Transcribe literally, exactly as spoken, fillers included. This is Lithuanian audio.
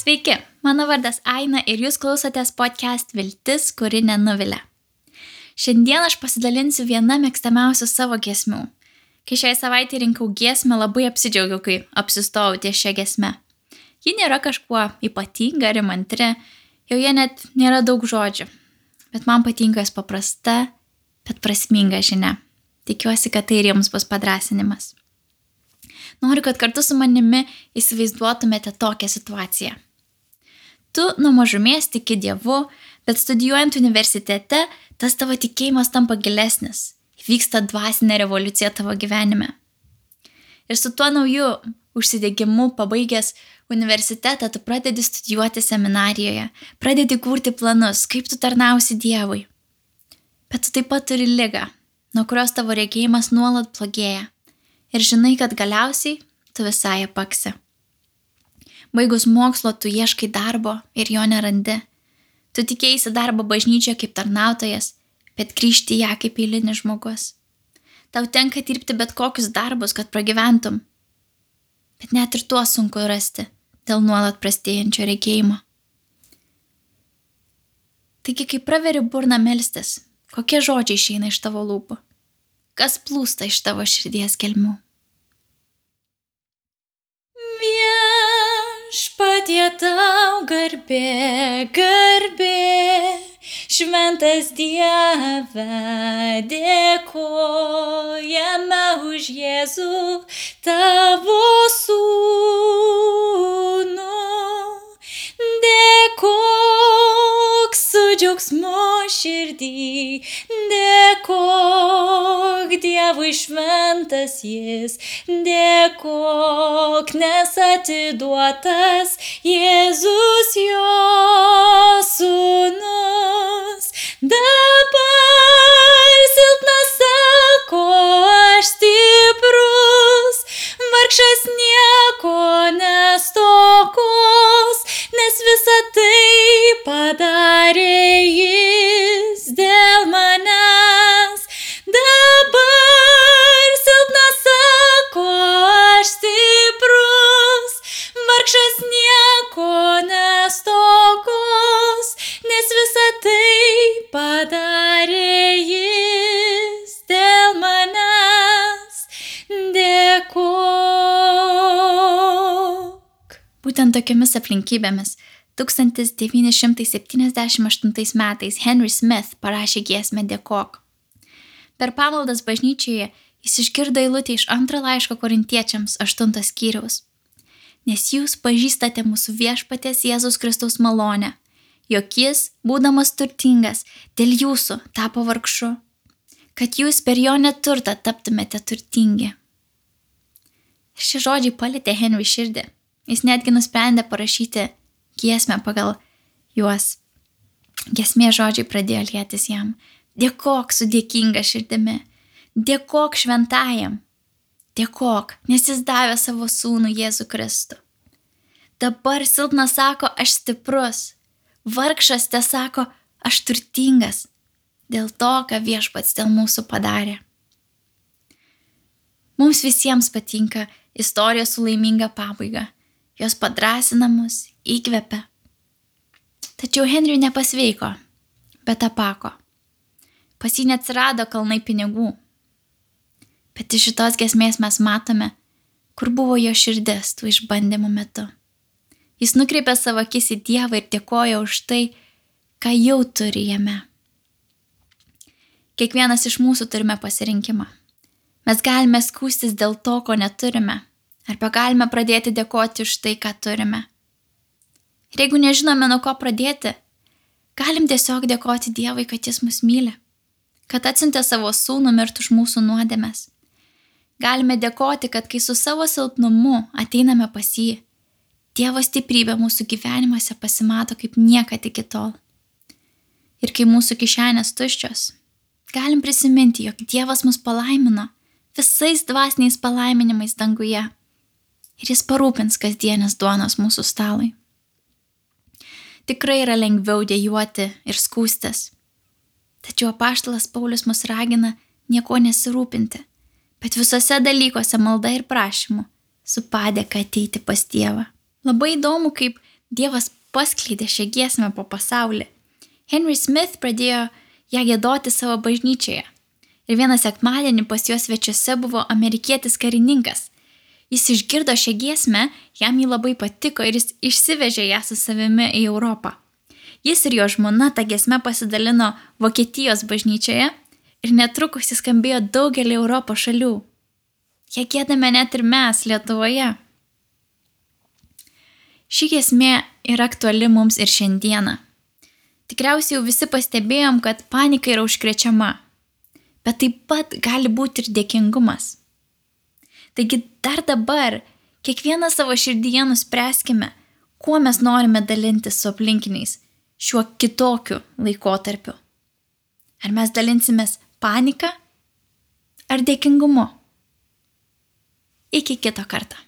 Sveiki, mano vardas Aina ir jūs klausotės podcast Viltis, kuri nenuvilia. Šiandien aš pasidalinsiu viena mėgstamiausių savo giesmių. Kai šiai savaitė rinkau giesmę, labai apsidžiaugiau, kai apsistojau ties šią giesmę. Ji nėra kažkuo ypatinga ar įmantri, joje net nėra daug žodžių. Bet man patinka jos paprasta, bet prasminga žinia. Tikiuosi, kad tai ir jums bus padrąsinimas. Noriu, kad kartu su manimi įsivaizduotumėte tokią situaciją. Tu nuo mažumės tiki Dievu, bet studijuojant universitete, tas tavo tikėjimas tampa gilesnis. Vyksta dvasinė revoliucija tavo gyvenime. Ir su tuo nauju užsidegimu pabaigęs universitetą, tu pradedi studijuoti seminarijoje, pradedi kurti planus, kaip tu tarnausi Dievui. Bet tu taip pat turi ligą, nuo kurios tavo regėjimas nuolat blogėja. Ir žinai, kad galiausiai tu visai apaksi. Baigus mokslo, tu ieškai darbo ir jo nerandi. Tu tikėjaisi darbo bažnyčioje kaip tarnautojas, bet grįžti ją kaip eilinis žmogus. Tau tenka dirbti bet kokius darbus, kad pragyventum. Bet net ir tuo sunku rasti dėl nuolat prastėjančio regėjimo. Taigi, kai praveri burną melstis, kokie žodžiai išeina iš tavo lūpų? Kas plūsta iš tavo širdies gelmių? Viešpatie tau garbė, garbė, šventas Dieve, dėkojame už Jėzų tavo sūnų. Dėkok su džiaugsmu širdį, dėkok Dievui šventas jis, dėkok, nes atiduotas Jėzus jo sūnus. Dabar silpnas sako, aš stiprus, vargšas nieko nestokos, nes visa tai padarė jis dėl manęs. Dabar silpnas sako, aš stiprus, vargšas nieko nestokos, nes visa tai padarė jis dėl manęs. Dėkok. Būtent tokiamis aplinkybėmis tūkstantis devyni šimtai septyniasdešimt aštuntais metais Henry Smith parašė giesmę Dėkok. Per pamaldas bažnyčioje jis išgirdo eilutę iš antro laiško korintiečiams aštuntos skyriaus. Nes jūs pažįstate mūsų viešpaties Jėzaus Kristaus malonę, jog jis, būdamas turtingas, dėl jūsų tapo vargšu, kad jūs per jo neturtą taptumėte turtingi. Šie žodžiai palietė Henry širdį. Jis netgi nusprendė parašyti giesmę pagal juos. Giesmės žodžiai pradėjo lietis jam. Dėkok su dėkinga širdimi. Dėkok šventajam. Dėkok, nes jis davė savo sūnų Jėzų Kristų. Dabar silpnas sako, aš stiprus. Vargšas te sako, aš turtingas. Dėl to, ką viešpats dėl mūsų padarė. Mums visiems patinka istorijos su laiminga pabaiga. Jos padrąsina mus, įkvepia. Tačiau Henry nepasveiko, bet apako. Pas jį neatsirado kalnai pinigų. Bet iš šitos giesmės mes matome, kur buvo jo širdis tų išbandymų metu. Jis nukreipė savo akis į Dievą ir dėkojo už tai, ką jau turi jame. Kiekvienas iš mūsų turime pasirinkimą. Mes galime skųstis dėl to, ko neturime, arba galime pradėti dėkoti už tai, ką turime. Ir jeigu nežinome, nuo ko pradėti, galim tiesiog dėkoti Dievui, kad jis mus myli, kad atsiuntė savo sūnų mirti už mūsų nuodėmes. Galime dėkoti, kad kai su savo silpnumu ateiname pas jį, Dievo stiprybė mūsų gyvenimuose pasimato kaip niekad iki tol. Ir kai mūsų kišenės tuščios, galim prisiminti, jog Dievas mus palaimino visais dvasiniais palaiminimais danguje ir jis parūpins kasdienės duonos mūsų stalui. Tikrai yra lengviau dejuoti ir skųstis. Tačiau apaštalas Paulius mus ragina nieko nesirūpinti, bet visose dalykuose malda ir prašymu su padėka ateiti pas Dievą. Labai įdomu, kaip Dievas paskleidė šią giesmę po pasaulį. Henry Smith pradėjo ją giedoti savo bažnyčioje. Ir vieną sekmadienį pas juos svečiuose buvo amerikietis karininkas. Jis išgirdo šią giesmę, jam jį labai patiko ir jis išsivežė ją su savimi į Europą. Jis ir jo žmona tą giesmę pasidalino Vokietijos bažnyčioje ir netrukus jis skambėjo daugelį Europos šalių. Ją giedame net ir mes Lietuvoje. Ši giesmė yra aktuali mums ir šiandieną. Tikriausiai jau visi pastebėjom, kad panika yra užkrečiama, bet taip pat gali būti ir dėkingumas. Taigi dar dabar kiekvieną savo širdyje nuspręskime, kuo mes norime dalintis su aplinkiniais šiuo kitokiu laikotarpiu. Ar mes dalinsimės panika ar dėkingumu? Iki kito karto.